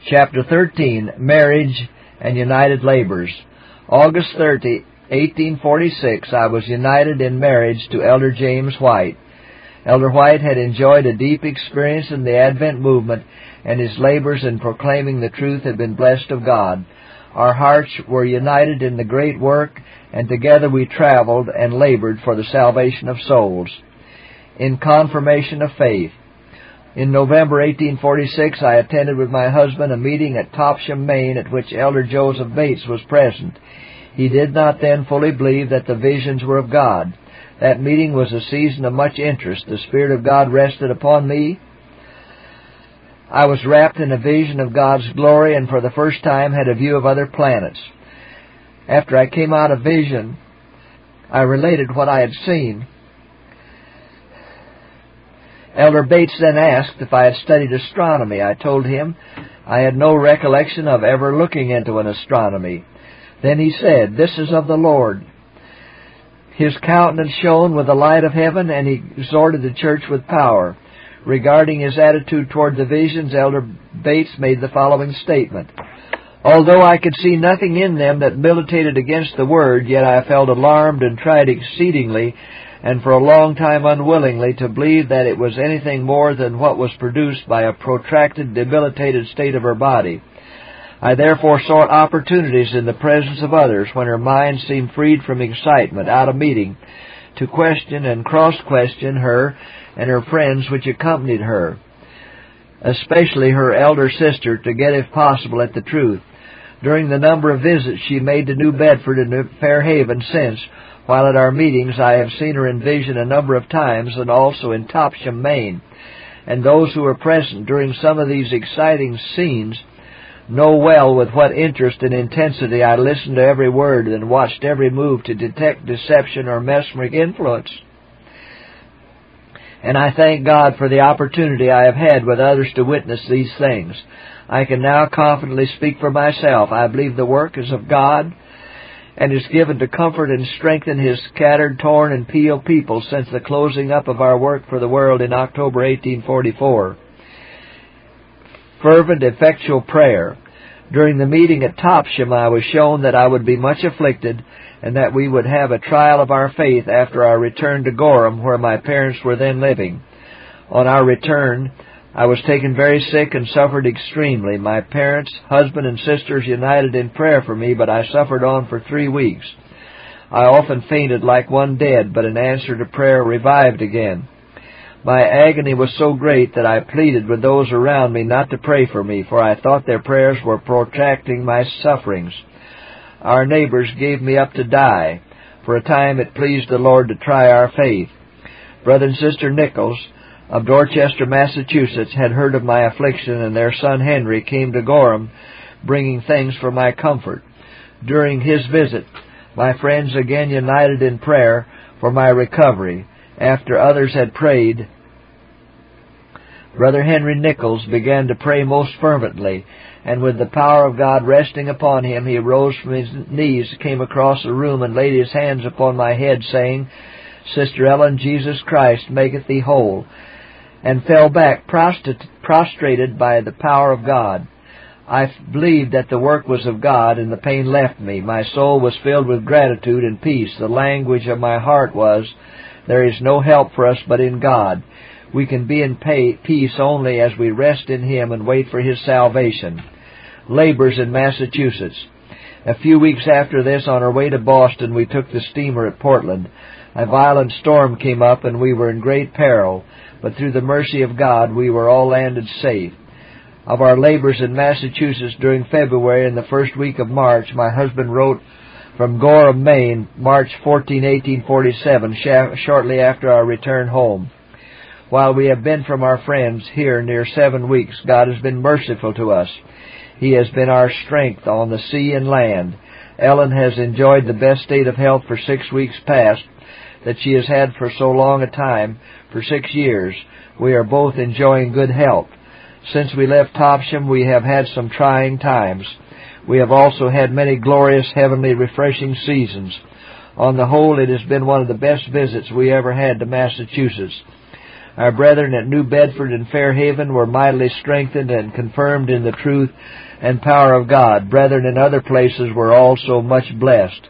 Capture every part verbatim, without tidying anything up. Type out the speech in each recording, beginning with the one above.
Chapter thirteen, Marriage and United Labors. August thirtieth, eighteen forty-six, I was united in marriage to Elder James White. Elder White had enjoyed a deep experience in the Advent movement, and his labors in proclaiming the truth had been blessed of God. Our hearts were united in the great work, and together we traveled and labored for the salvation of souls. In confirmation of faith. In November eighteen forty-six, I attended with my husband a meeting at Topsham, Maine, at which Elder Joseph Bates was present. He did not then fully believe that the visions were of God. That meeting was a season of much interest. The Spirit of God rested upon me. I was wrapped in a vision of God's glory, and for the first time had a view of other planets. After I came out of vision, I related what I had seen. Elder Bates then asked if I had studied astronomy. I told him I had no recollection of ever looking into an astronomy. Then he said, "This is of the Lord." His countenance shone with the light of heaven, and he exhorted the church with power. Regarding his attitude toward the visions, Elder Bates made the following statement. "Although I could see nothing in them that militated against the Word, yet I felt alarmed and tried exceedingly, and for a long time unwillingly, to believe that it was anything more than what was produced by a protracted, debilitated state of her body. I therefore sought opportunities in the presence of others, when her mind seemed freed from excitement, out of meeting, to question and cross-question her and her friends which accompanied her, especially her elder sister, to get, if possible, at the truth. During the number of visits she made to New Bedford and Fairhaven since, while at our meetings, I have seen her in vision a number of times, and also in Topsham, Maine. And those who were present during some of these exciting scenes know well with what interest and intensity I listened to every word and watched every move to detect deception or mesmeric influence. And I thank God for the opportunity I have had with others to witness these things. I can now confidently speak for myself. I believe the work is of God, and is given to comfort and strengthen His scattered, torn, and peeled people since the closing up of our work for the world in October eighteen forty-four. Fervent, effectual prayer. During the meeting at Topsham, I was shown that I would be much afflicted, and that we would have a trial of our faith after our return to Gorham, where my parents were then living. On our return, I was taken very sick and suffered extremely. My parents, husband, and sisters united in prayer for me, but I suffered on for three weeks. I often fainted like one dead, but in answer to prayer revived again. My agony was so great that I pleaded with those around me not to pray for me, for I thought their prayers were protracting my sufferings. Our neighbors gave me up to die. For a time it pleased the Lord to try our faith. Brother and Sister Nichols of Dorchester, Massachusetts, had heard of my affliction, and their son Henry came to Gorham, bringing things for my comfort. During his visit, my friends again united in prayer for my recovery. After others had prayed, Brother Henry Nichols began to pray most fervently, and with the power of God resting upon him, he rose from his knees, came across the room, and laid his hands upon my head, saying, "Sister Ellen, Jesus Christ maketh thee whole," and fell back prostrated by the power of God. I believed that the work was of God, and the pain left me. My soul was filled with gratitude and peace. The language of my heart was, "There is no help for us but in God." We can be in peace only as we rest in Him and wait for His salvation. Labors in Massachusetts. A few weeks after this, on our way to Boston, we took the steamer at Portland. A violent storm came up, and we were in great peril, but through the mercy of God, we were all landed safe. Of our labors in Massachusetts during February and the first week of March, my husband wrote from Gorham, Maine, March fourteenth, eighteen forty-seven, shortly after our return home. While we have been from our friends here near seven weeks, God has been merciful to us. He has been our strength on the sea and land. Ellen has enjoyed the best state of health for six weeks past that she has had for so long a time, for six years. We are both enjoying good health. Since we left Topsham, we have had some trying times. We have also had many glorious, heavenly, refreshing seasons. On the whole, it has been one of the best visits we ever had to Massachusetts. Our brethren at New Bedford and Fairhaven were mightily strengthened and confirmed in the truth and power of God. Brethren in other places were also much blessed.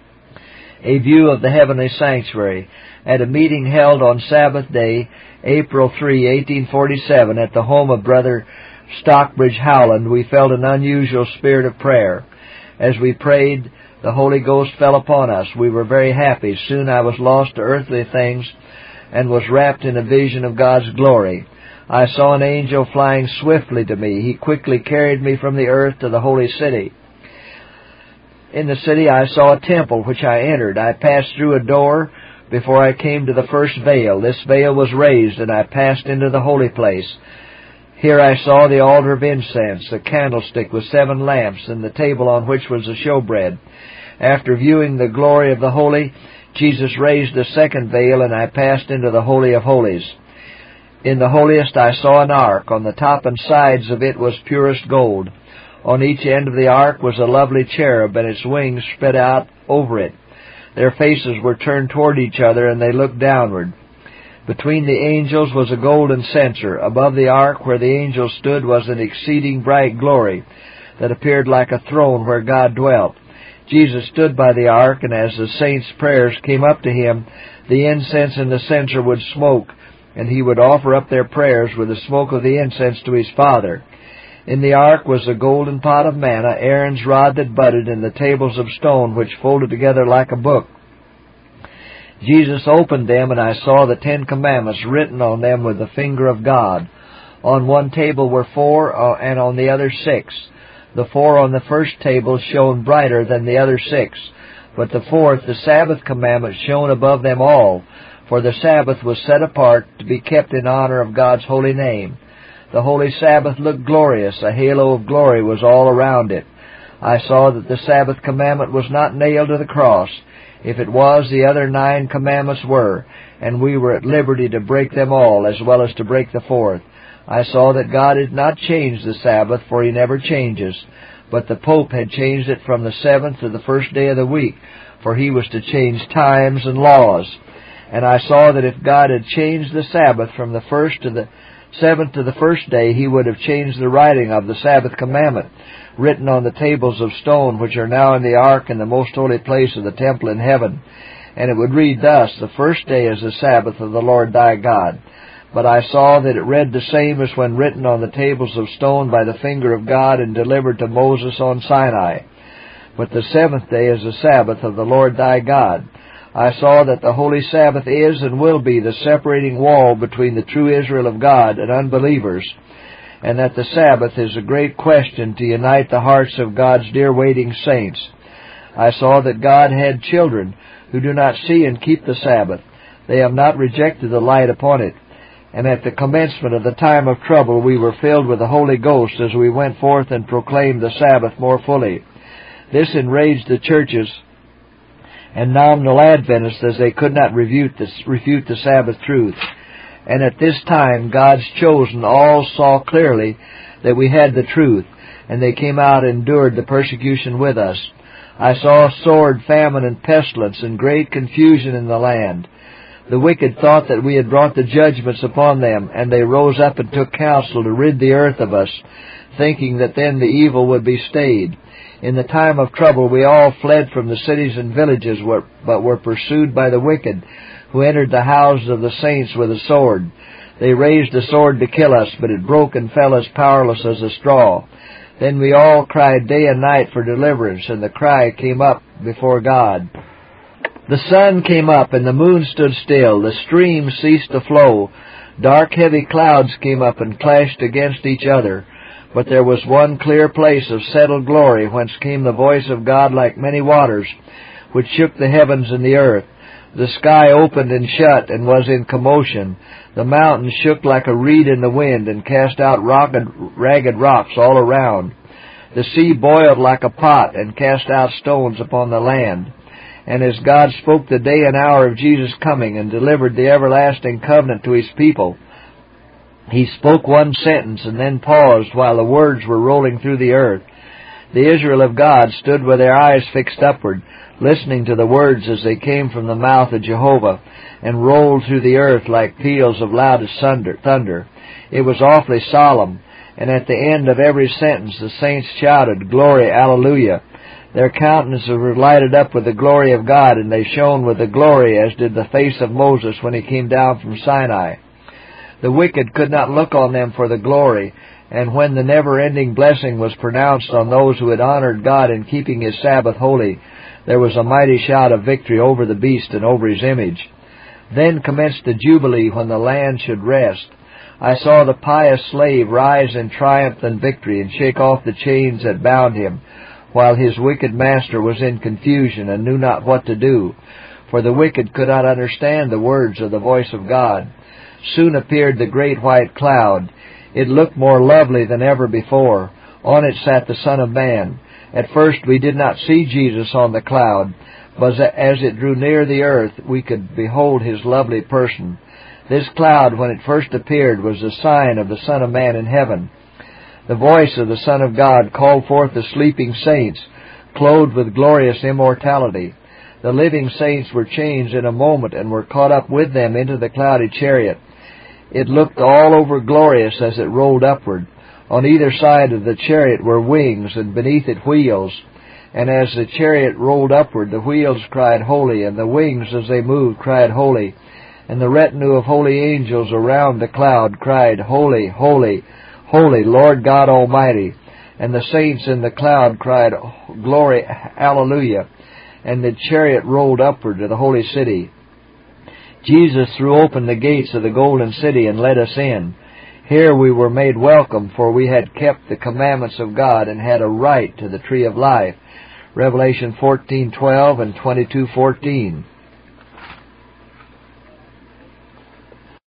A view of the heavenly sanctuary. At a meeting held on Sabbath day, April third, eighteen forty-seven, at the home of Brother Stockbridge Howland, we felt an unusual spirit of prayer. As we prayed, the Holy Ghost fell upon us. We were very happy. Soon I was lost to earthly things and was wrapped in a vision of God's glory. I saw an angel flying swiftly to me. He quickly carried me from the earth to the holy city. In the city I saw a temple, which I entered. I passed through a door before I came to the first veil. This veil was raised, and I passed into the holy place. Here I saw the altar of incense, a candlestick with seven lamps, and the table on which was the showbread. After viewing the glory of the holy, Jesus raised the second veil, and I passed into the Holy of Holies. In the holiest I saw an ark. On the top and sides of it was purest gold. On each end of the ark was a lovely cherub, and its wings spread out over it. Their faces were turned toward each other, and they looked downward. Between the angels was a golden censer. Above the ark where the angels stood was an exceeding bright glory that appeared like a throne where God dwelt. Jesus stood by the ark, and as the saints' prayers came up to him, the incense in the censer would smoke, and he would offer up their prayers with the smoke of the incense to his Father. In the ark was a golden pot of manna, Aaron's rod that budded, and the tables of stone which folded together like a book. Jesus opened them, and I saw the Ten Commandments written on them with the finger of God. On one table were four, uh, and on the other six. The four on the first table shone brighter than the other six, but the fourth, the Sabbath commandment, shone above them all, for the Sabbath was set apart to be kept in honor of God's holy name. The holy Sabbath looked glorious. A halo of glory was all around it. I saw that the Sabbath commandment was not nailed to the cross. If it was, the other nine commandments were, and we were at liberty to break them all, as well as to break the fourth. I saw that God had not changed the Sabbath, for he never changes, but the Pope had changed it from the seventh to the first day of the week, for he was to change times and laws. And I saw that if God had changed the Sabbath from the first to the seventh to the first day, he would have changed the writing of the Sabbath commandment, written on the tables of stone which are now in the ark in the most holy place of the temple in heaven. And it would read thus, the first day is the Sabbath of the Lord thy God. But I saw that it read the same as when written on the tables of stone by the finger of God and delivered to Moses on Sinai. But the seventh day is the Sabbath of the Lord thy God. I saw that the holy Sabbath is and will be the separating wall between the true Israel of God and unbelievers, and that the Sabbath is a great question to unite the hearts of God's dear waiting saints. I saw that God had children who do not see and keep the Sabbath. They have not rejected the light upon it. And at the commencement of the time of trouble we were filled with the Holy Ghost as we went forth and proclaimed the Sabbath more fully. This enraged the churches and nominal Adventists, as they could not refute the, refute the Sabbath truth. And at this time God's chosen all saw clearly that we had the truth, and they came out and endured the persecution with us. I saw sword, famine, and pestilence, and great confusion in the land. The wicked thought that we had brought the judgments upon them, and they rose up and took counsel to rid the earth of us, thinking that then the evil would be stayed. In the time of trouble we all fled from the cities and villages, but were pursued by the wicked, who entered the houses of the saints with a sword. They raised the sword to kill us, but it broke and fell as powerless as a straw. Then we all cried day and night for deliverance, and the cry came up before God. The sun came up, and the moon stood still. The streams ceased to flow. Dark, heavy clouds came up and clashed against each other. But there was one clear place of settled glory, whence came the voice of God like many waters, which shook the heavens and the earth. The sky opened and shut, and was in commotion. The mountains shook like a reed in the wind, and cast out ragged, ragged rocks all around. The sea boiled like a pot, and cast out stones upon the land. And as God spoke the day and hour of Jesus' coming, and delivered the everlasting covenant to his people, he spoke one sentence, and then paused while the words were rolling through the earth. The Israel of God stood with their eyes fixed upward, listening to the words as they came from the mouth of Jehovah, and rolled through the earth like peals of loudest thunder. It was awfully solemn, and at the end of every sentence the saints shouted, "Glory, Alleluia." Their countenances were lighted up with the glory of God, and they shone with the glory as did the face of Moses when he came down from Sinai. The wicked could not look on them for the glory, and when the never-ending blessing was pronounced on those who had honored God in keeping His Sabbath holy, there was a mighty shout of victory over the beast and over his image. Then commenced the Jubilee, when the land should rest. I saw the pious slave rise in triumph and victory and shake off the chains that bound him, while his wicked master was in confusion and knew not what to do, for the wicked could not understand the words of the voice of God. Soon appeared the great white cloud. It looked more lovely than ever before. On it sat the Son of Man. At first we did not see Jesus on the cloud, but as it drew near the earth we could behold His lovely person. This cloud, when it first appeared, was the sign of the Son of Man in heaven. The voice of the Son of God called forth the sleeping saints, clothed with glorious immortality. The living saints were changed in a moment and were caught up with them into the cloudy chariot. It looked all over glorious as it rolled upward. On either side of the chariot were wings, and beneath it wheels. And as the chariot rolled upward, the wheels cried, "Holy," and the wings, as they moved, cried, "Holy." And the retinue of holy angels around the cloud cried, "Holy, holy, holy, Lord God Almighty." And the saints in the cloud cried, "Glory, Alleluia." And the chariot rolled upward to the holy city. Jesus threw open the gates of the golden city and let us in. Here we were made welcome, for we had kept the commandments of God and had a right to the tree of life. Revelation fourteen twelve and twenty-two fourteen.